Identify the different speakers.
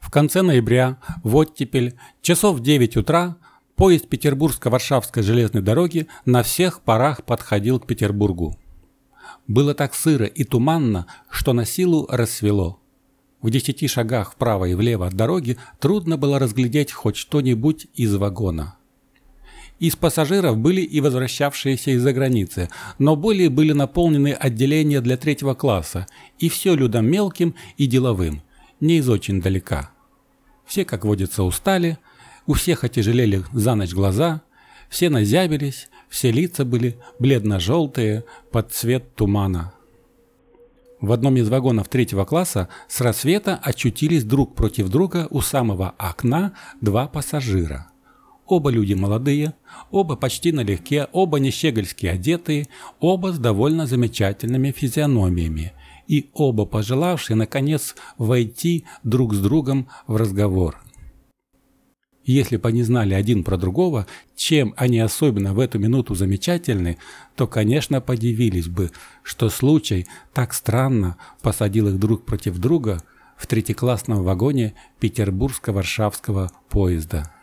Speaker 1: В конце ноября, в оттепель, часов в 9 утра, поезд Петербургско-Варшавской железной дороги на всех парах подходил к Петербургу. Было так сыро и туманно, что на силу рассвело. В 10 шагах вправо и влево от дороги трудно было разглядеть хоть что-нибудь из вагона. Из пассажиров были и возвращавшиеся из-за границы, но более были наполнены отделения для 3-го класса, и все людом мелким и деловым, не из очень далека. Все, как водится, устали, у всех отяжелели за ночь глаза, все назябились, все лица были бледно-желтые под цвет тумана. В одном из вагонов 3-го класса с рассвета очутились друг против друга у самого окна 2 пассажира. Оба люди молодые, оба почти налегке, оба не щегольски одетые, оба с довольно замечательными физиономиями, и оба пожелавшие, наконец, войти друг с другом в разговор. Если бы они знали один про другого, чем они особенно в эту минуту замечательны, то, конечно, подивились бы, что случай так странно посадил их друг против друга в 3-классном вагоне Петербургско-Варшавского поезда.